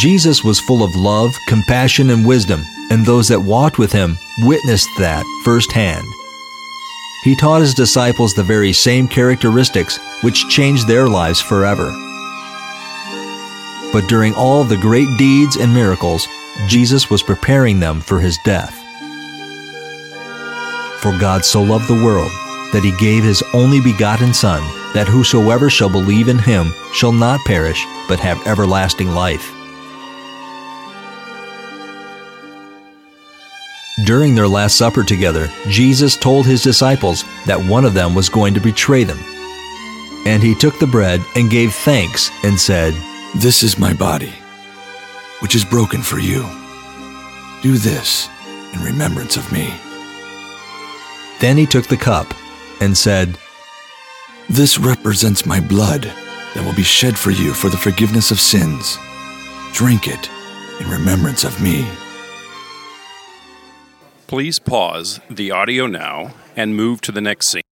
Jesus was full of love, compassion, and wisdom, and those that walked with him witnessed that firsthand. He taught his disciples the very same characteristics which changed their lives forever. But during all the great deeds and miracles, Jesus was preparing them for his death. For God so loved the world that he gave his only begotten Son, that whosoever shall believe in him shall not perish, but have everlasting life. During their Last Supper together, Jesus told his disciples that one of them was going to betray them. And he took the bread and gave thanks and said, "This is my body, which is broken for you. Do this in remembrance of me." Then he took the cup and said, "This represents my blood that will be shed for you for the forgiveness of sins. Drink it in remembrance of me." Please pause the audio now and move to the next scene.